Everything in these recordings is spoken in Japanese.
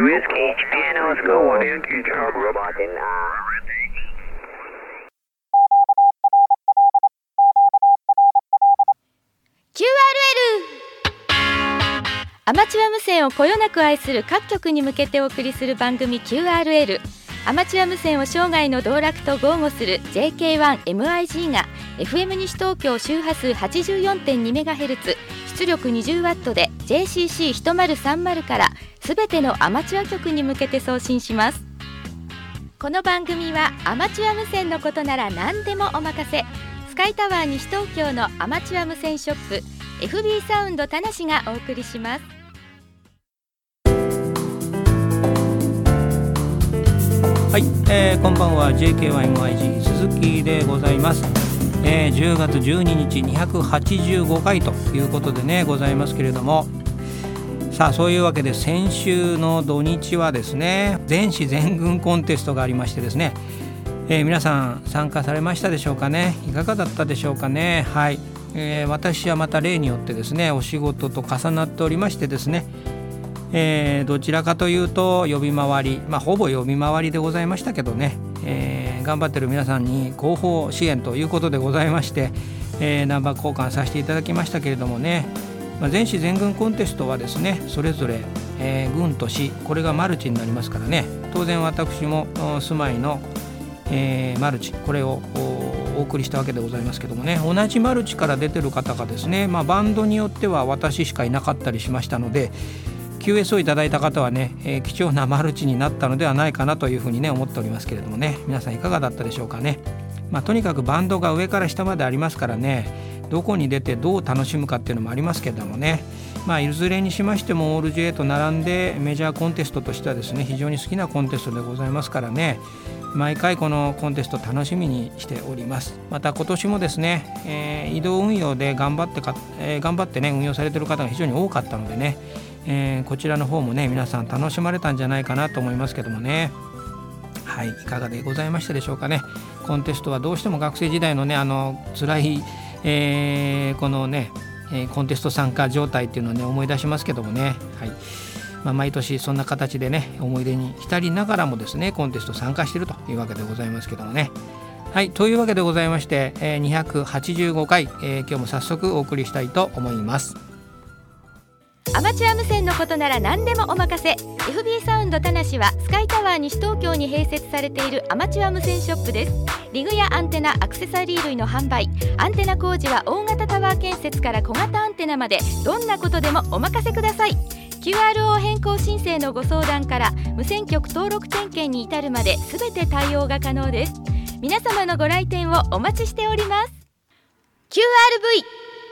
Whiskey, Piano School, Yankee Tower. アマチュア無線をこよなく愛する各局に向けてお送りする番組 QRL。 アマチュア無線を生涯の道楽と豪語する JK1MIG が FM 西東京周波数 84.2MHz 出力 20W で JCC1030 からすべてのアマチュア局に向けて送信します。この番組はアマチュア無線のことなら何でもお任せ、スカイタワー西東京のアマチュア無線ショップ FB サウンド田無がお送りします。 はい、こんばんは JK1MIG 鈴木でございます。10月12日285回ということでねございますけれども、さあそういうわけで先週の土日はですね全市全軍コンテストがありましてですね、皆さん参加されましたでしょうかね。いかがだったでしょうかね。はい、私はまた例によってですねお仕事と重なっておりましてですね、どちらかというと呼び回り、ほぼ呼び回りでございましたけどね、頑張ってる皆さんに広報支援ということでございまして、ナンバー交換させていただきましたけれどもね、全市全軍コンテストはですねそれぞれ、軍と市これがマルチになりますからね、当然私も住まいの、マルチこれをお送りしたわけでございますけどもね、同じマルチから出てる方がですね、バンドによっては私しかいなかったりしましたのでQS をいただいた方はね、貴重なマルチになったのではないかなというふうにね思っておりますけれどもね、皆さんいかがだったでしょうかね。とにかくバンドが上から下までありますからね、どこに出てどう楽しむかっていうのもありますけれどもね、いずれにしましてもオール J と並んでメジャーコンテストとしてはですね非常に好きなコンテストでございますからね、毎回このコンテスト楽しみにしております。また今年もですね、移動運用で頑張ってね運用されている方が非常に多かったのでね、こちらの方もね皆さん楽しまれたんじゃないかなと思いますけどもね。はい、いかがでございましたでしょうかね。コンテストはどうしても学生時代のね辛い、このねコンテスト参加状態っていうのをね思い出しますけどもね、はい、毎年そんな形でね思い出に浸りながらもですねコンテスト参加しているというわけでございますけどもね。はい、というわけでございまして、285回、今日も早速お送りしたいと思います。 アマチュア無線のことなら何でもお任せ。 FB サウンド田無はスカイタワー西東京に併設されているアマチュア無線ショップです。リグやアンテナ、アクセサリー類の販売、アンテナ工事は大型タワー建設から小型アンテナまでどんなことでもお任せください。 QRO 変更申請のご相談から無線局登録点検に至るまで全て対応が可能です。皆様のご来店をお待ちしております。 QRV。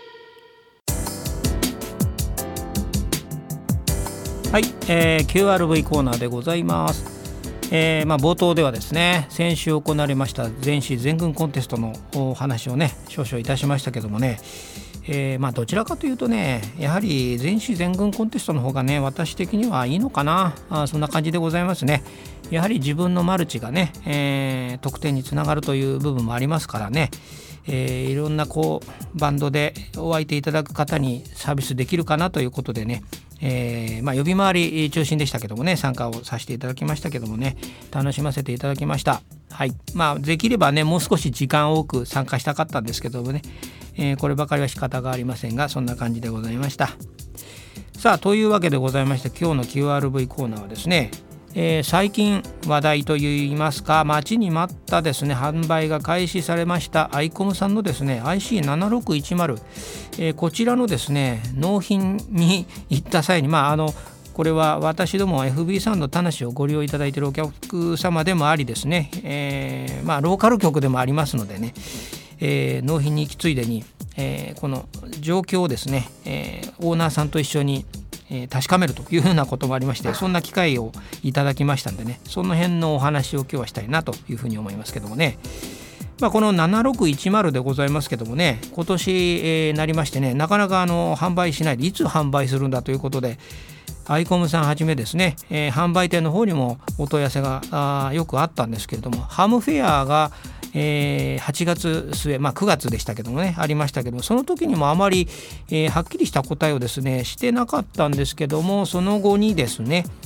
はい、QRV コーナーでございます。冒頭ではですね先週行われました全市全軍コンテストのお話をね少々いたしましたけどもね、どちらかというとねやはり全市全軍コンテストの方がね私的にはいいのかな、そんな感じでございますね。やはり自分のマルチがね、得点につながるという部分もありますからね、いろんなバンドでお相手いただく方にサービスできるかなということでね、呼び回り中心でしたけどもね参加をさせていただきましたけどもね楽しませていただきました。はい、できればねもう少し時間多く参加したかったんですけどもね、こればかりは仕方がありませんがそんな感じでございました。さあというわけでございまして今日の QRV コーナーはですね、最近話題といいますか待ちに待ったですね販売が開始されましたアイコムさんのですね IC7610、こちらのですね納品に行った際にこれは私ども FB サウンド田無をご利用いただいているお客様でもありですね、ローカル局でもありますのでね、納品に行きついでに、この状況をですね、オーナーさんと一緒に確かめるというふうなこともありまして、そんな機会をいただきましたんでねその辺のお話を今日はしたいなというふうに思いますけどもね。この7610でございますけどもね今年、なりましてねなかなか販売しないでいつ販売するんだということでアイコムさんはじめですね、販売店の方にもお問い合わせがよくあったんですけれどもハムフェアが8月末、9月でしたけどもねありましたけどもその時にもあまり、はっきりした答えをですねしてなかったんですけどもその後にですね、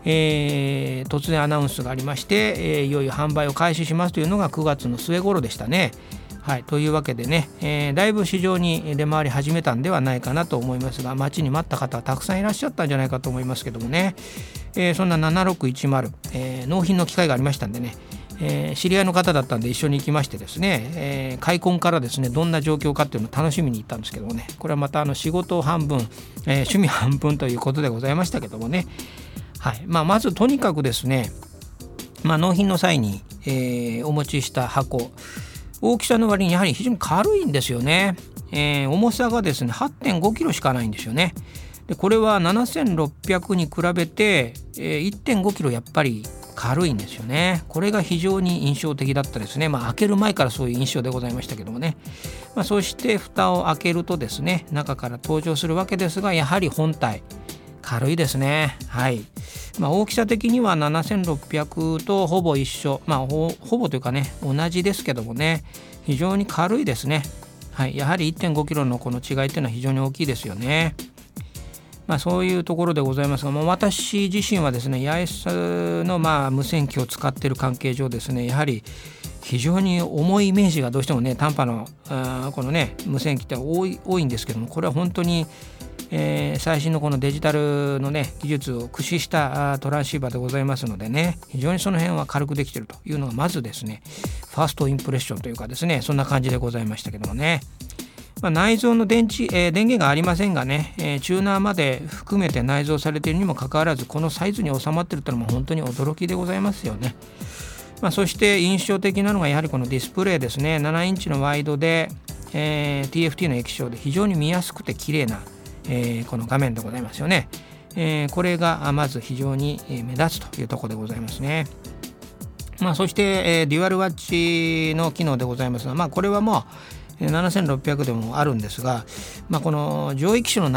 突然アナウンスがありまして、いよいよ販売を開始しますというのが9月の末頃でしたね。はい、というわけでね、だいぶ市場に出回り始めたんではないかなと思いますが、待ちに待った方はたくさんいらっしゃったんじゃないかと思いますけどもね、そんな7610、納品の機会がありましたんでね、知り合いの方だったんで一緒に行きましてですね、開墾からですねどんな状況かっていうのを楽しみに行ったんですけどもね、これはまた仕事半分、趣味半分ということでございましたけどもね、はい、まずとにかくですね、納品の際に、お持ちした箱、大きさの割にやはり非常に軽いんですよね。重さがですね 8.5 キロしかないんですよね。でこれは7600に比べて、1.5 キロやっぱり軽いんですよね。これが非常に印象的だったですね。開ける前からそういう印象でございましたけどもね、そして蓋を開けるとですね、中から登場するわけですが、やはり本体軽いですね。はい、大きさ的には7600とほぼ一緒、ほぼというかね同じですけどもね、非常に軽いですね。はい、やはり 1.5 キロのこの違いというのは非常に大きいですよね。そういうところでございますが、私自身はですね、八重洲の無線機を使っている関係上ですね、やはり非常に重いイメージがどうしてもね、短波のこのね無線機って多いんですけども、これは本当に最新のこのデジタルのね技術を駆使したトランシーバーでございますのでね、非常にその辺は軽くできているというのがまずですね、ファーストインプレッションというかですね、そんな感じでございましたけどもね。内蔵の電源がありませんがね、チューナーまで含めて内蔵されているにもかかわらず、このサイズに収まっているというのも本当に驚きでございますよね。そして印象的なのがやはりこのディスプレイですね。7インチのワイドで、TFT の液晶で非常に見やすくて綺麗な、この画面でございますよね。これがまず非常に目立つというところでございますね。そして、デュアルワッチの機能でございますが、これはもう7600でもあるんですが、この上位機種の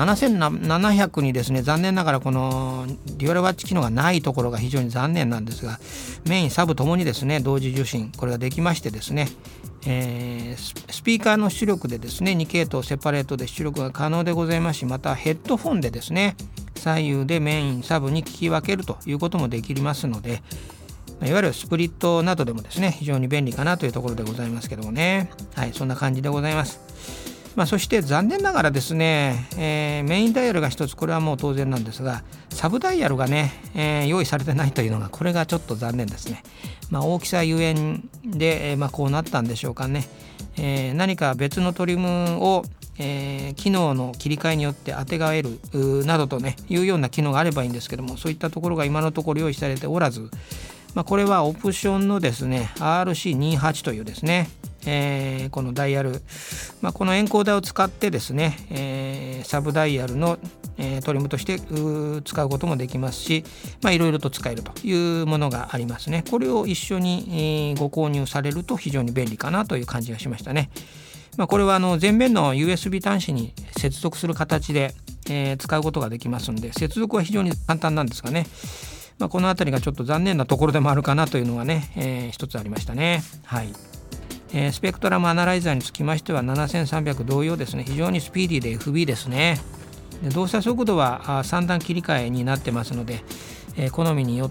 7700にですね、残念ながらこのデュアルワッチ機能がないところが非常に残念なんですが、メインサブともにですね同時受信これができましてですね、スピーカーの出力でですね2系統セパレートで出力が可能でございますし、またヘッドフォンでですね左右でメインサブに聞き分けるということもできますので、いわゆるスプリットなどでもですね非常に便利かなというところでございますけどもね。はい、そんな感じでございます。そして残念ながらですね、メインダイヤルが一つ、これはもう当然なんですが、サブダイヤルがね、用意されてないというのがこれがちょっと残念ですね。大きさゆえんで、こうなったんでしょうかね。何か別のトリムを機能の切り替えによって当てがえるなどとねいうような機能があればいいんですけども、そういったところが今のところ用意されておらず、これはオプションのですね RC28 というですね、このダイヤル、このエンコーダーを使ってですね、サブダイヤルの、トリムとして使うこともできますし、いろいろと使えるというものがありますね。これを一緒に、ご購入されると非常に便利かなという感じがしましたね。これは前面の USB 端子に接続する形で、使うことができますので、接続は非常に簡単なんですがね、このあたりがちょっと残念なところでもあるかなというのがね、一つありましたね。はい。スペクトラムアナライザーにつきましては7300同様ですね、非常にスピーディーで FB ですね。で動作速度は3段切り替えになってますので、好みによって、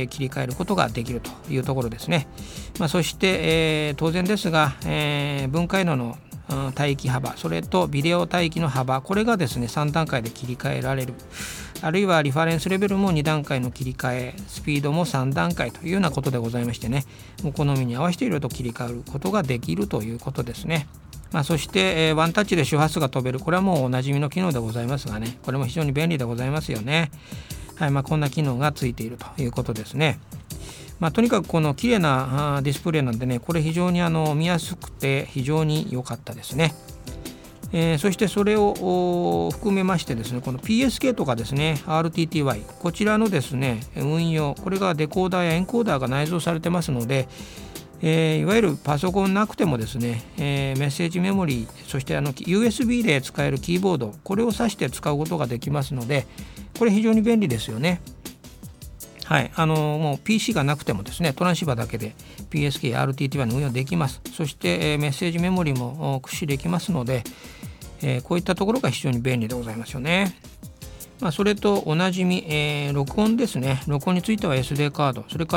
切り替えることができるというところですね。そして、当然ですが、分解能の帯域幅、それとビデオ帯域の幅、これがですね3段階で切り替えられる、あるいはリファレンスレベルも2段階の切り替え、スピードも3段階というようなことでございましてね、お好みに合わせていろいろと切り替えることができるということですね。そして、ワンタッチで周波数が飛べる、これはもうおなじみの機能でございますがね、これも非常に便利でございますよね。はい、こんな機能がついているということですね。とにかくこの綺麗なディスプレイなんでね、これ非常に見やすくて非常に良かったですね。そしてそれを含めましてですね、この PSK とかですね RTTY、 こちらのですね運用、これがデコーダーやエンコーダーが内蔵されてますので、いわゆるパソコンなくてもですね、メッセージメモリー、そしてUSB で使えるキーボード、これを挿して使うことができますので、これ非常に便利ですよね。はい、もう PC がなくてもですね、トランシーバーだけで PSK や RTTY の運用できます。そして、メッセージメモリも駆使できますので、こういったところが非常に便利でございますよね。 それとおなじみ、録音ですね。録音については SD カード、それから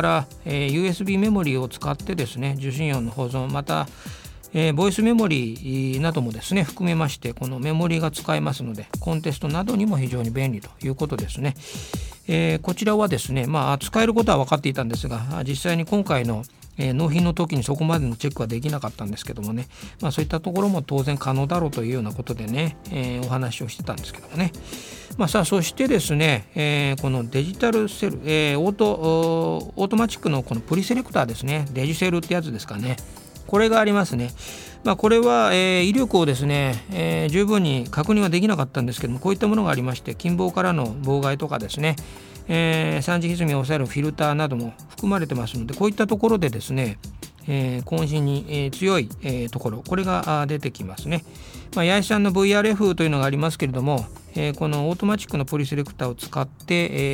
、USB メモリーを使ってですね、受信音の保存、また、ボイスメモリーなどもですね含めまして、このメモリーが使えますので、コンテストなどにも非常に便利ということですね。こちらはですね、使えることは分かっていたんですが、実際に今回の納品の時にそこまでのチェックはできなかったんですけどもね、そういったところも当然可能だろうというようなことでね、お話をしてたんですけどもね。そしてですね、このデジタルセル、オートマチックのこのプリセレクターですね、デジセルってやつですかね、これがありますね。これは、威力をですね、十分に確認はできなかったんですけども、こういったものがありまして、近傍からの妨害とかですね、三次歪みを抑えるフィルターなども含まれてますので、こういったところでですね、渾身に、強い、ところ、これが出てきますね。八重さんの VRF というのがありますけれども、このオートマチックのプリセレクターを使って、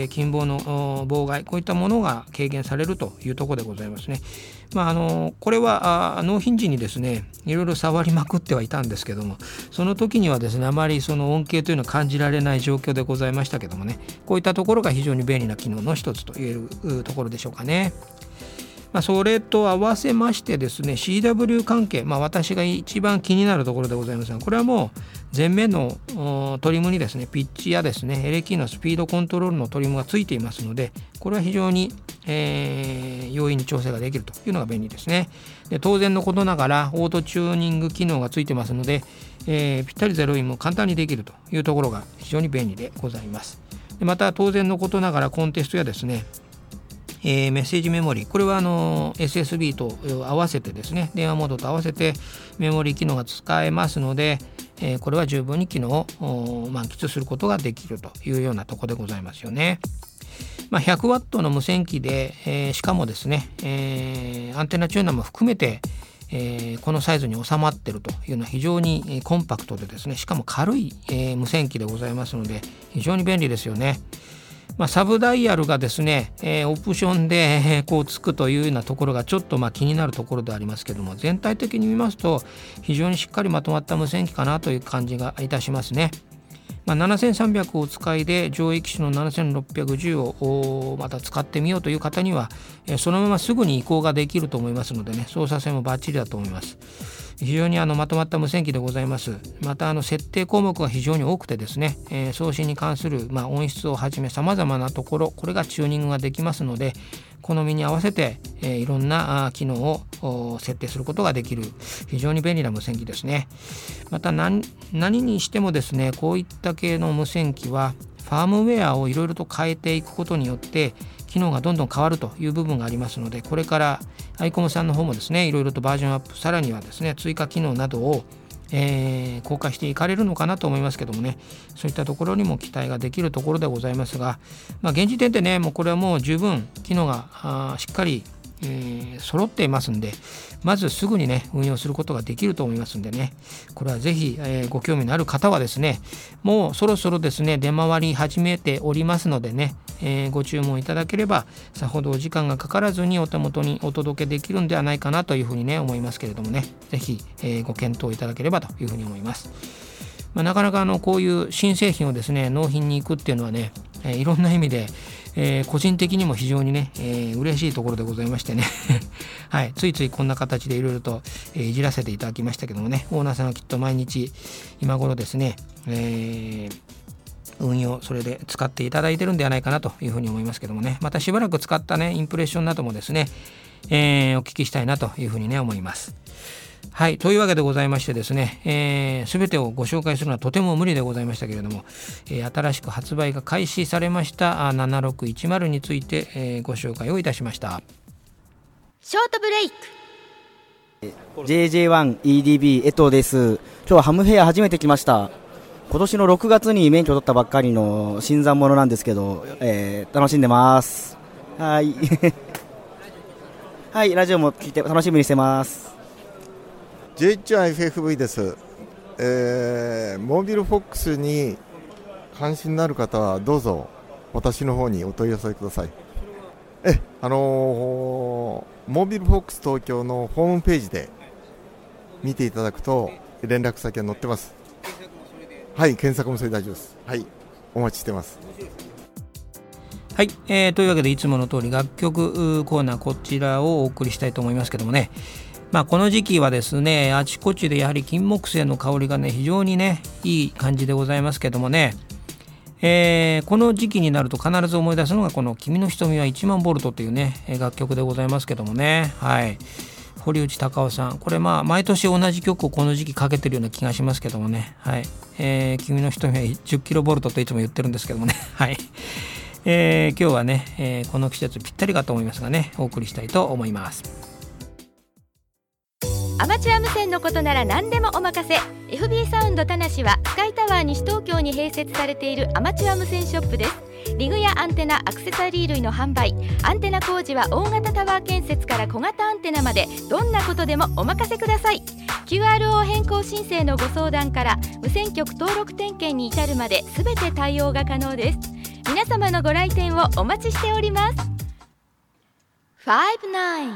近傍の妨害、こういったものが軽減されるというところでございますね。これは納品時にですね、いろいろ触りまくってはいたんですけども、その時にはですね、あまりその恩恵というのは感じられない状況でございましたけどもね、こういったところが非常に便利な機能の一つと言えるところでしょうかね。それと合わせましてですね、 CW 関係、私が一番気になるところでございますが、これはもう前面のトリムにですね、ピッチやですね、エレキのスピードコントロールのトリムがついていますので、これは非常に、容易に調整ができるというのが便利ですね。で、当然のことながらオートチューニング機能がついてますので、ぴったり0インも簡単にできるというところが非常に便利でございます。で、また当然のことながらコンテストやですね、メッセージメモリー、これはSSB と合わせてですね、電話モードと合わせてメモリー機能が使えますので、これは十分に機能を満喫することができるというようなところでございますよね。100ワットの無線機で、しかもですね、アンテナチューナーも含めて、このサイズに収まっているというのは非常にコンパクトでですね、しかも軽い、無線機でございますので、非常に便利ですよね。サブダイヤルがですね、オプションでこうつくというようなところがちょっと気になるところでありますけども、全体的に見ますと非常にしっかりまとまった無線機かなという感じがいたしますね。7300をお使いで上位機種の7610をまた使ってみようという方には、そのまますぐに移行ができると思いますのでね、操作性もバッチリだと思います。非常にまとまった無線機でございます。また設定項目が非常に多くてですね、送信に関する音質をはじめさまざまなところ、これがチューニングができますので、好みに合わせて、いろんな機能を設定することができる非常に便利な無線機ですね。また何にしてもですね、こういった系の無線機はファームウェアをいろいろと変えていくことによって機能がどんどん変わるという部分がありますので、これからアイコムさんの方もですね、いろいろとバージョンアップ、さらにはですね、追加機能などを公開していかれるのかなと思いますけどもね、そういったところにも期待ができるところでございますが、現時点でね、もうこれはもう十分機能がしっかり揃っていますんで、まずすぐにね運用することができると思いますんでね、これはぜひ、ご興味のある方はですね、もうそろそろですね出回り始めておりますのでね、ご注文いただければさほどお時間がかからずにお手元にお届けできるんではないかなというふうにね思いますけれどもね、ぜひ、ご検討いただければというふうに思います。なかなかこういう新製品をですね納品に行くっていうのはね、いろんな意味で個人的にも非常にね、嬉しいところでございましてねはい、ついついこんな形でいろいろと、いじらせていただきましたけどもね、オーナーさんはきっと毎日今頃ですね、運用それで使っていただいてるんではないかなというふうに思いますけどもね、またしばらく使ったねインプレッションなどもですね、お聞きしたいなというふうにね思います。はい、というわけでございましてですね、全てをご紹介するのはとても無理でございましたけれども、新しく発売が開始されました7610について、ご紹介をいたしました。 ショートブレイク JJ1EDB 江藤です。今日はハムフェア初めて来ました。今年の6月に免許取ったばっかりの新参者なんですけど、楽しんでます。はいはい、ラジオも聞いて楽しみにしてます。 JH1FFV です。モービルフォックスに関心のある方はどうぞ私の方にお問い合わせください。モービルフォックス東京のホームページで見ていただくと連絡先が載ってます。はい、検索もそれで大丈夫です。はい。 お待ちしてます。 はい、というわけでいつもの通り楽曲コーナー、こちらをお送りしたいと思いますけどもね、この時期はですね、あちこちでやはり金木犀の香りがね非常にねいい感じでございますけどもね、この時期になると必ず思い出すのがこの君の瞳は1万ボルトというね楽曲でございますけどもね、はい、堀内孝雄さん、これ毎年同じ曲をこの時期かけてるような気がしますけどもね、はい、君の瞳は10キロボルトといつも言ってるんですけどもね、はい、今日はね、この季節ぴったりかと思いますがね、お送りしたいと思います。 アマチュア無線のことなら何でもお任せ。 FB サウンド田無はスカイタワー西東京に併設されているアマチュア無線ショップです。リグやアンテナ、アクセサリー類の販売、アンテナ工事は大型タワー建設から小型アンテナまでどんなことでもお任せください。 QRO 変更申請のご相談から無線局登録点検に至るまで全て対応が可能です。皆様のご来店をお待ちしております。59。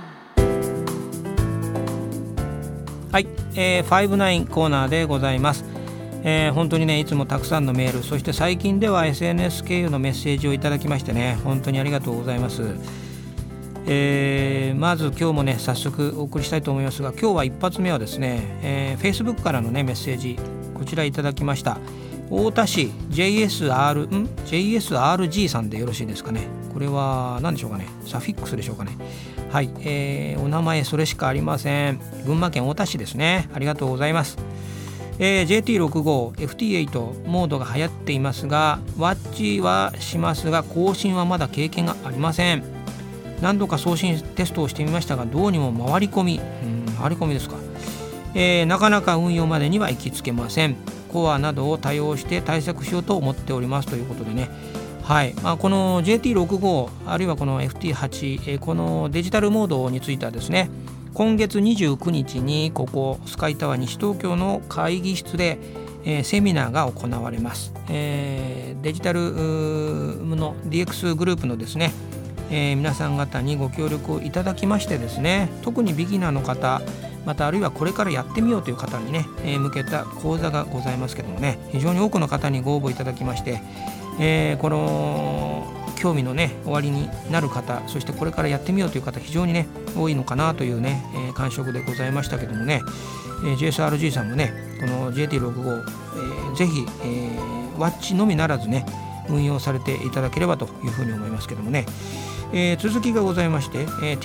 はい、59コーナーでございます。本当にねいつもたくさんのメール、そして最近では SNS 経由のメッセージをいただきましてね、本当にありがとうございます。まず今日もね早速お送りしたいと思いますが、今日は一発目はですね、Facebook からのねメッセージ、こちらいただきました。太田市 JSRG さんでよろしいですかね。これは何でしょうかね、サフィックスでしょうかね。はい、お名前それしかありません。群馬県太田市ですね。ありがとうございます。JT65、FT8 モードが流行っていますが、ワッチはしますが更新はまだ経験がありません。何度か送信テストをしてみましたが、どうにも回り込みですか、なかなか運用までには行きつけません。コアなどを多用して対策しようと思っておりますということでね、はい、この JT65 あるいはこの FT8、このデジタルモードについてはですね、今月29日にここスカイタワー西東京の会議室で、セミナーが行われます。デジタルの DX グループのですね、皆さん方にご協力をいただきましてですね、特にビギナーの方、またあるいはこれからやってみようという方にね、向けた講座がございますけどもね、非常に多くの方にご応募いただきまして、この興味のね終わりになる方、そしてこれからやってみようという方非常にね多いのかなというね、感触でございましたけどもね、JSRG さんもねこの JT65、ぜひ、ワッチのみならずね運用されていただければというふうに思いますけどもね、続きがございまして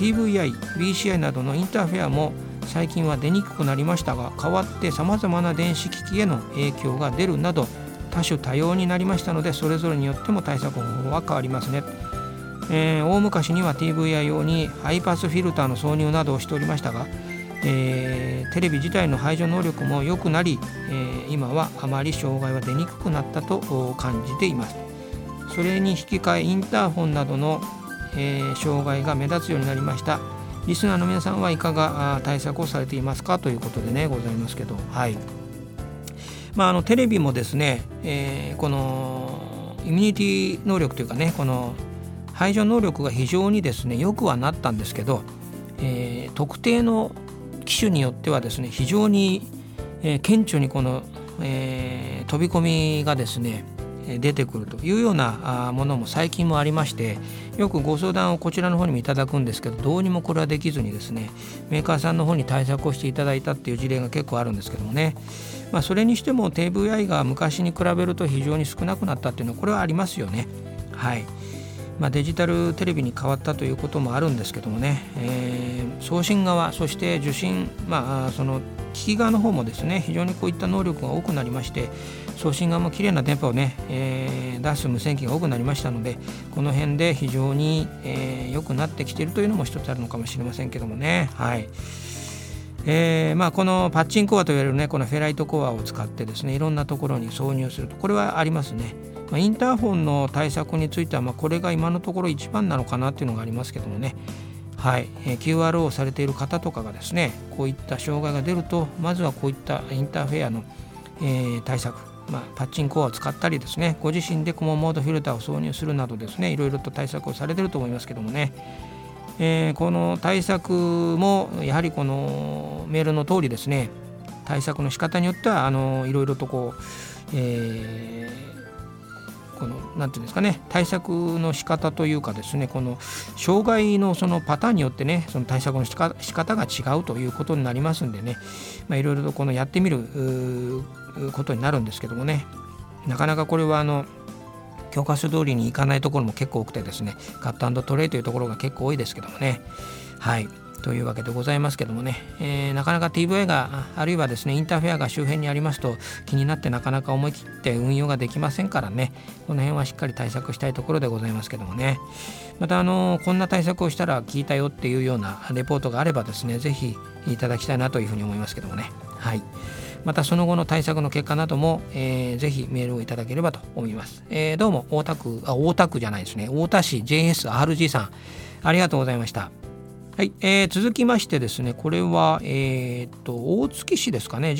、TVI、BCI などのインターフェアも最近は出にくくなりましたが、代わってさまざまな電子機器への影響が出るなど多種多様になりましたので、それぞれによっても対策方法は変わりますね。大昔には TVI 用にハイパスフィルターの挿入などをしておりましたが、テレビ自体の排除能力も良くなり、今はあまり障害は出にくくなったと感じています。それに引き換えインターホンなどの、障害が目立つようになりました。リスナーの皆さんはいかが対策をされていますかということでねございますけど、はい、テレビもですね、このイミュニティ能力というかね、この排除能力が非常にですね良くはなったんですけど、特定の機種によってはですね非常に、顕著にこの、飛び込みがですね出てくるというようなものも最近もありまして、よくご相談をこちらの方にもいただくんですけど、どうにもこれはできずにですねメーカーさんの方に対策をしていただいたっていう事例が結構あるんですけどもね、それにしても TVI が昔に比べると非常に少なくなったっていうのはこれはありますよね。はい、デジタルテレビに変わったということもあるんですけどもね、送信側そして受信、その機器側の方もですね非常にこういった能力が多くなりまして、送信側もきれいな電波をね、出す無線機が多くなりましたので、この辺で非常に良くなってきているというのも一つあるのかもしれませんけどもね。はい、このパッチンコアといわれるねこのフェライトコアを使ってですねいろんなところに挿入すると、これはありますね。インターホンの対策についてはこれが今のところ一番なのかなっていうのがありますけどもね。はい、QRO をされている方とかがですねこういった障害が出ると、まずはこういったインターフェアの、対策、パッチンコアを使ったりですね、ご自身でコモンモードフィルターを挿入するなどですねいろいろと対策をされていると思いますけどもね、この対策もやはりこのメールの通りですね、対策の仕方によってはいろいろとこう、 このなんていうんですかね、対策の仕方というかですね、この障害のそのパターンによってね、その対策の仕方が違うということになりますんでね、いろいろとこのやってみることになるんですけどもね、なかなかこれは教科書通りにいかないところも結構多くてですね、カット&トレイというところが結構多いですけどもね。はい、というわけでございますけどもね、なかなか TVA があるいはですねインターフェアが周辺にありますと気になってなかなか思い切って運用ができませんからね、この辺はしっかり対策したいところでございますけどもね。またこんな対策をしたら効いたよっていうようなレポートがあればですね、ぜひいただきたいなというふうに思いますけどもね。はい、またその後の対策の結果なども、ぜひメールをいただければと思います。どうも大田区じゃないですね、太田市 JSRG さん、ありがとうございました。はい、続きましてですね、これは、大月市ですかね、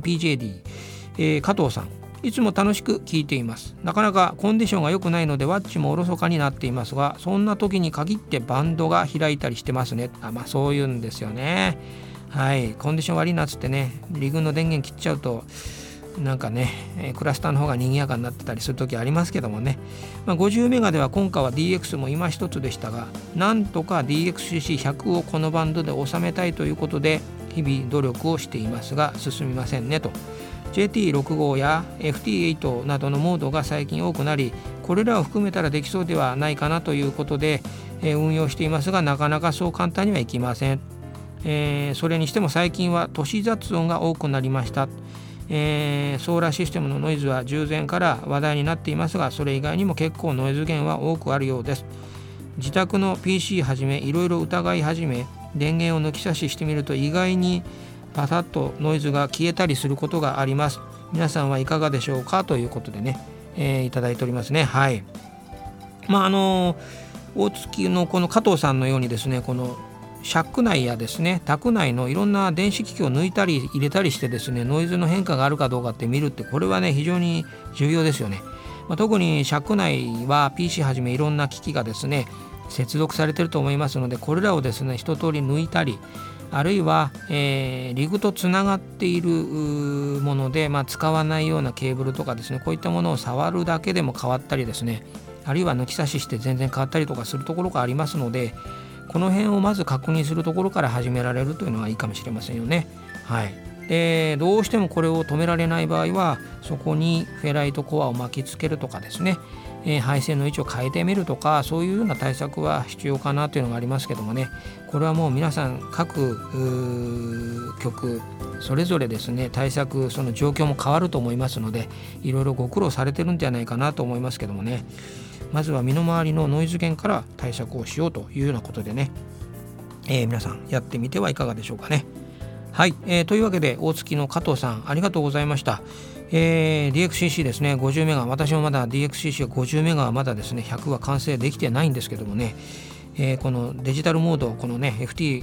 JG1PJD、加藤さん、いつも楽しく聞いています。なかなかコンディションが良くないのでワッチもおろそかになっていますが、そんな時に限ってバンドが開いたりしてますね。そういうんですよね。はい、コンディション悪いなっつってね、リグの電源切っちゃうとなんかね、クラスターの方が賑やかになってたりする時ありますけどもね、50メガでは今回は DX も今一つでしたが、なんとか DXCC100 をこのバンドで収めたいということで日々努力をしていますが進みませんねと。 JT65 や FT8 などのモードが最近多くなり、これらを含めたらできそうではないかなということで、運用していますが、なかなかそう簡単にはいきません。それにしても最近は都市雑音が多くなりました。ソーラーシステムのノイズは従前から話題になっていますが、それ以外にも結構ノイズ源は多くあるようです。自宅の PC はじめいろいろ疑い始め、電源を抜き差ししてみると意外にパタッとノイズが消えたりすることがあります。皆さんはいかがでしょうかということでね、いただいておりますね。はい、大月のこの加藤さんのようにですね、このシャック内やですねタク内のいろんな電子機器を抜いたり入れたりしてですね、ノイズの変化があるかどうかって見るって、これはね非常に重要ですよね。特にシャック内は PC はじめいろんな機器がですね接続されていると思いますので、これらをですね一通り抜いたり、あるいは、リグとつながっているもので、使わないようなケーブルとかですね、こういったものを触るだけでも変わったりですね、あるいは抜き差しして全然変わったりとかするところがありますので、この辺をまず確認するところから始められるというのがいいかもしれませんよね。はい、でどうしてもこれを止められない場合は、そこにフェライトコアを巻きつけるとかですね、配線の位置を変えてみるとか、そういうような対策は必要かなというのがありますけどもね、これはもう皆さん各局それぞれですね対策、その状況も変わると思いますので、いろいろご苦労されてるんじゃないかなと思いますけどもね、まずは身の回りのノイズ源から対策をしようというようなことでね、皆さんやってみてはいかがでしょうかね。はい、というわけで大月の加藤さん、ありがとうございました。DXCC ですね、50メガ、私もまだ DXCC が50メガはまだですね100は完成できてないんですけどもね、このデジタルモード、このね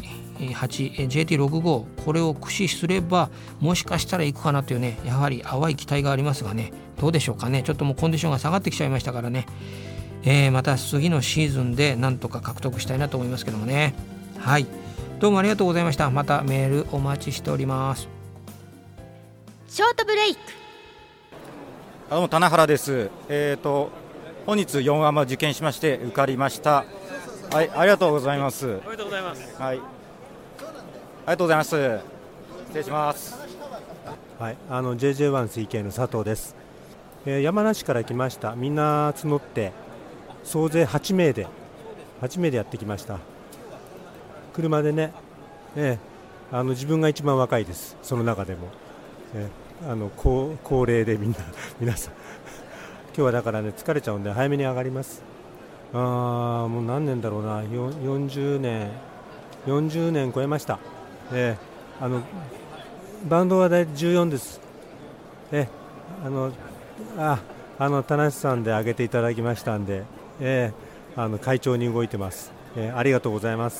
FT8、JT65 これを駆使すればもしかしたらいくかなというね、やはり淡い期待がありますがね、どうでしょうかね。ちょっともうコンディションが下がってきちゃいましたからね、また次のシーズンでなんとか獲得したいなと思いますけどもね。はい、どうもありがとうございました。またメールお待ちしております。 ショートブレイク。 どうも棚原です。本日4アマ受験しまして受かりました。はい、ありがとうございます。 おめでとうございます。 はい、ありがとうございます。失礼します。 はい、JJ1CK の佐藤です。山梨から来ました。みんな募って総勢8名でやってきました。車でね、自分が一番若いです。その中でも、高齢で皆さん今日はだからね疲れちゃうんで早めに上がります。もう何年だろうな、40年超えました。バンドは大体14です。田無さんで上げていただきましたんで、会長に動いてます。ありがとうございます。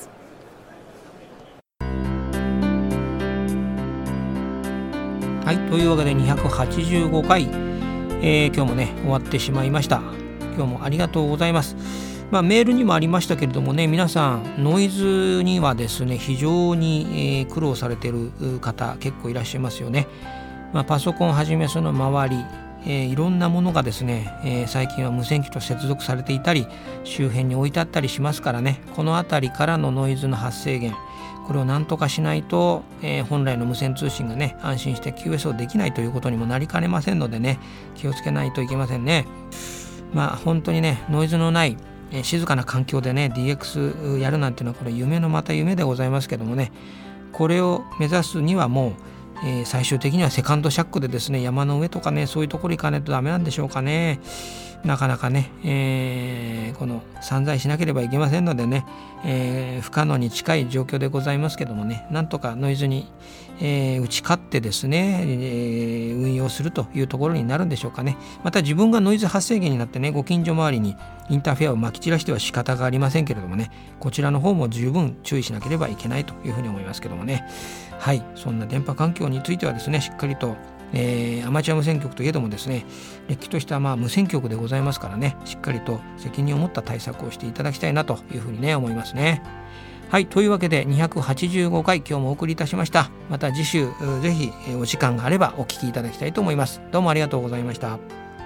はい、というわけで285回、今日もね終わってしまいました。今日もありがとうございます。メールにもありましたけれどもね、皆さんノイズにはですね非常に、苦労されている方結構いらっしゃいますよね。パソコンはじめその周り、 いろんなものがですね、最近は無線機と接続されていたり周辺に置いてあったりしますからね、この辺りからのノイズの発生源、これを何とかしないと、本来の無線通信がね安心して QS をできないということにもなりかねませんのでね、気をつけないといけませんね。本当にねノイズのない静かな環境でね DX やるなんていうのはこれ夢のまた夢でございますけどもね、これを目指すにはもう最終的にはセカンドシャックでですね、山の上とかねそういうところ行かないとダメなんでしょうかね。なかなかね、この散財しなければいけませんのでね、不可能に近い状況でございますけどもね、なんとかノイズに、打ち勝ってですね、運用するというところになるんでしょうかね。また自分がノイズ発生源になってね、ご近所周りにインターフェアをまき散らしては仕方がありませんけれどもね、こちらの方も十分注意しなければいけないというふうに思いますけどもね。はい、そんな電波環境についてはですね、しっかりとアマチュア無線局といえどもですね、れっきとした無線局でございますからね、しっかりと責任を持った対策をしていただきたいなというふうにね思いますね。はい、というわけで285回今日もお送りいたしました。また次週ぜひお時間があればお聞きいただきたいと思います。どうもありがとうございました。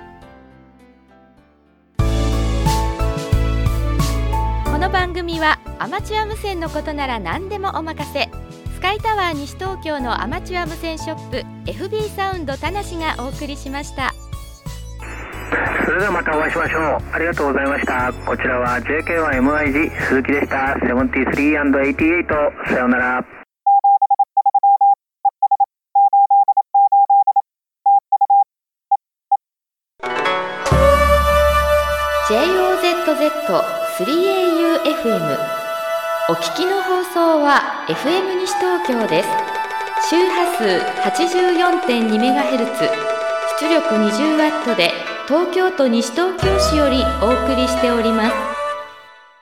この番組はアマチュア無線のことなら何でもお任せ、スカイタワー西東京のアマチュア無線ショップ FB サウンド田無がお送りしました。 それではまたお会いしましょう。ありがとうございました。こちらは JK1MIG 鈴木でした。73&88、さようなら。 JOZZ3AUFM お聞きの放送は FM 西東京です。周波数 84.2MHz、 出力 20W で東京都西東京市よりお送りしております。